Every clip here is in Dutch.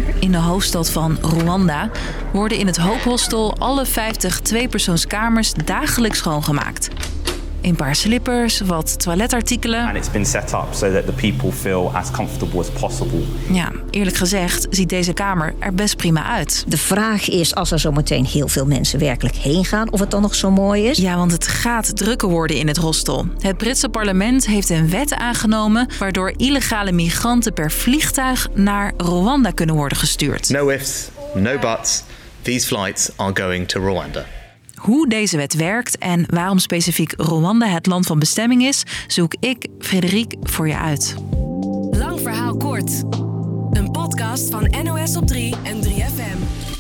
in de hoofdstad van Rwanda, worden in het Hope Hostel alle 50 tweepersoonskamers dagelijks schoongemaakt. Een paar slippers, wat toiletartikelen. And it's been set up so that the people feel as comfortable as possible. Ja, eerlijk gezegd ziet deze kamer er best prima uit. De vraag is, als er zometeen heel veel mensen werkelijk heen gaan, of het dan nog zo mooi is? Ja, want het gaat drukker worden in het hostel. Het Britse parlement heeft een wet aangenomen waardoor illegale migranten per vliegtuig naar Rwanda kunnen worden gestuurd. No ifs, no buts. These flights are going to Rwanda. Hoe deze wet werkt en waarom specifiek Rwanda het land van bestemming is, zoek ik, Frederik, voor je uit. Lang verhaal kort. Een podcast van NOS op 3 en 3FM.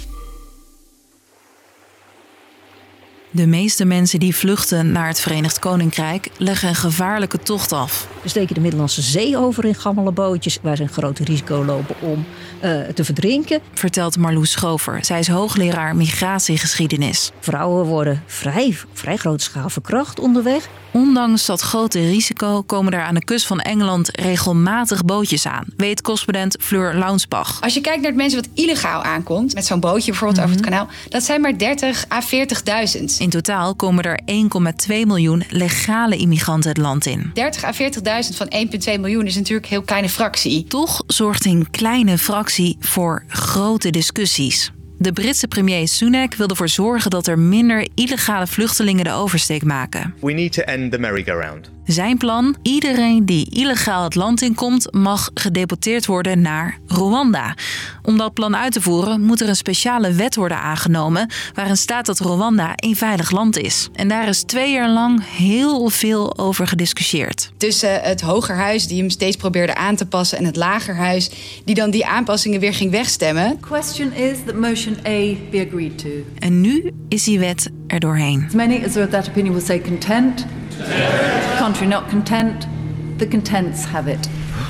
De meeste mensen die vluchten naar het Verenigd Koninkrijk leggen een gevaarlijke tocht af. We steken de Middellandse Zee over in gammele bootjes waar ze een groot risico lopen om te verdrinken. Vertelt Marloes Schover. Zij is hoogleraar migratiegeschiedenis. Vrouwen worden vrij grote schaal verkracht onderweg. Ondanks dat grote risico komen er aan de kust van Engeland regelmatig bootjes aan, weet correspondent Fleur Launsbach. Als je kijkt naar de mensen wat illegaal aankomt, met zo'n bootje bijvoorbeeld over het kanaal, dat zijn maar 30 à 40.000. In totaal komen er 1,2 miljoen legale immigranten het land in. 30 à 40.000 van 1,2 miljoen is natuurlijk een heel kleine fractie. Toch zorgt een kleine fractie voor grote discussies. De Britse premier Sunak wil ervoor zorgen dat er minder illegale vluchtelingen de oversteek maken. We need to end the merry-go-round. Zijn plan? Iedereen die illegaal het land inkomt mag gedeporteerd worden naar Rwanda. Om dat plan uit te voeren moet er een speciale wet worden aangenomen waarin staat dat Rwanda een veilig land is. En daar is 2 jaar lang heel veel over gediscussieerd. Tussen het Hogerhuis, die hem steeds probeerde aan te passen, en het Lagerhuis, die dan die aanpassingen weer ging wegstemmen. The question is that motion A be agreed to. En nu is die wet er doorheen. As many as are of that opinion will say content. Contrary not content. The contents have it.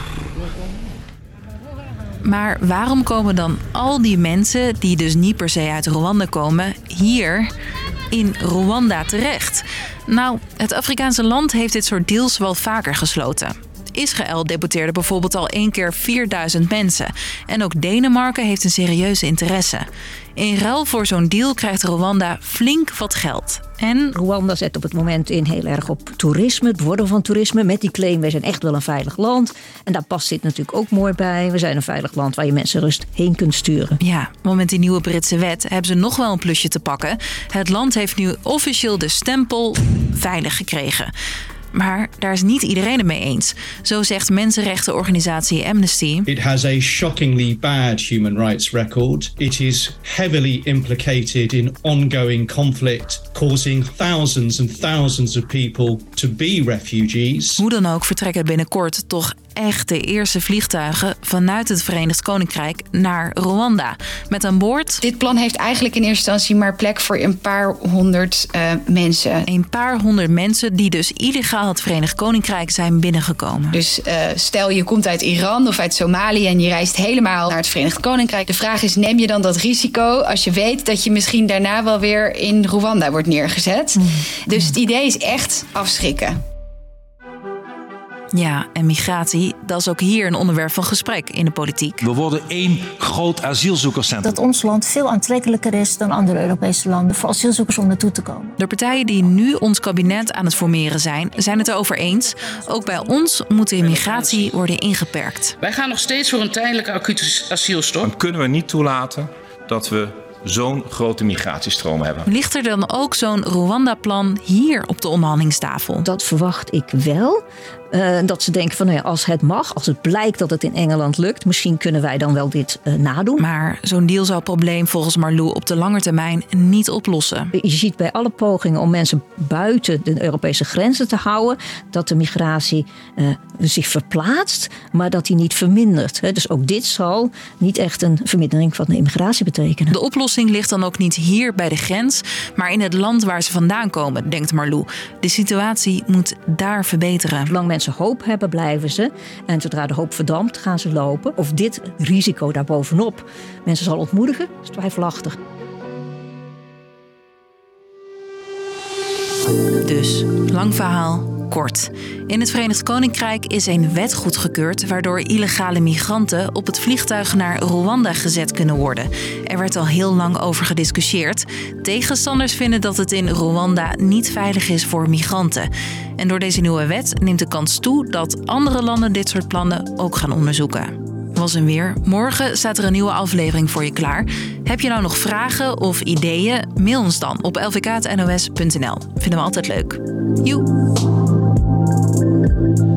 Maar waarom komen dan al die mensen, die dus niet per se uit Rwanda komen, hier in Rwanda terecht? Nou, het Afrikaanse land heeft dit soort deals wel vaker gesloten. Israël deporteerde bijvoorbeeld al 1 keer 4000 mensen. En ook Denemarken heeft een serieuze interesse. In ruil voor zo'n deal krijgt Rwanda flink wat geld. En Rwanda zet op het moment in heel erg op toerisme, het worden van toerisme. Met die claim, wij zijn echt wel een veilig land. En daar past dit natuurlijk ook mooi bij. We zijn een veilig land waar je mensen rust heen kunt sturen. ja, want met die nieuwe Britse wet hebben ze nog wel een plusje te pakken. Het land heeft nu officieel de stempel veilig gekregen. Maar daar is niet iedereen het mee eens. Zo zegt mensenrechtenorganisatie Amnesty. It has a shockingly bad human rights record. It is heavily implicated in ongoing conflict, causing thousands and thousands of people to be refugees. Hoe dan ook vertrekken binnenkort toch echt de eerste vliegtuigen vanuit het Verenigd Koninkrijk naar Rwanda. Met aan boord Dit plan heeft eigenlijk in eerste instantie maar plek voor een paar honderd mensen. een paar honderd mensen die dus illegaal het Verenigd Koninkrijk zijn binnengekomen. Dus stel je komt uit Iran of uit Somalië en je reist helemaal naar het Verenigd Koninkrijk. De vraag is, neem je dan dat risico als je weet dat je misschien daarna wel weer in Rwanda wordt neergezet? Dus het idee is echt afschrikken. Ja, en migratie, dat is ook hier een onderwerp van gesprek in de politiek. We worden één groot asielzoekerscentrum. Dat ons land veel aantrekkelijker is dan andere Europese landen voor asielzoekers om naartoe te komen. De partijen die nu ons kabinet aan het formeren zijn het erover eens. Ook bij ons moet de immigratie worden ingeperkt. Wij gaan nog steeds voor een tijdelijke acute asielstop. Dan kunnen we niet toelaten dat we zo'n grote migratiestroom hebben. Ligt er dan ook zo'n Rwanda-plan hier op de onderhandelingstafel? Dat verwacht ik wel. Dat ze denken van, nou ja, als het mag, als het blijkt dat het in Engeland lukt, misschien kunnen wij dan wel dit nadoen. Maar zo'n deal zou het probleem volgens Marlou op de lange termijn niet oplossen. Je ziet bij alle pogingen om mensen buiten de Europese grenzen te houden, dat de migratie zich verplaatst, maar dat die niet vermindert. Dus ook dit zal niet echt een vermindering van de immigratie betekenen. De oplossing ligt dan ook niet hier bij de grens, maar in het land waar ze vandaan komen, denkt Marlou. De situatie moet daar verbeteren. Zolang mensen hoop hebben, blijven ze. En zodra de hoop verdampt, gaan ze lopen. Of dit risico daarbovenop mensen zal ontmoedigen, is twijfelachtig. Dus, lang verhaal, Kort. In het Verenigd Koninkrijk is een wet goedgekeurd waardoor illegale migranten op het vliegtuig naar Rwanda gezet kunnen worden. Er werd al heel lang over gediscussieerd. Tegenstanders vinden dat het in Rwanda niet veilig is voor migranten. En door deze nieuwe wet neemt de kans toe dat andere landen dit soort plannen ook gaan onderzoeken. Was en weer. Morgen staat er een nieuwe aflevering voor je klaar. Heb je nou nog vragen of ideeën? Mail ons dan op lvk@nos.nl. Vinden we altijd leuk. Joe!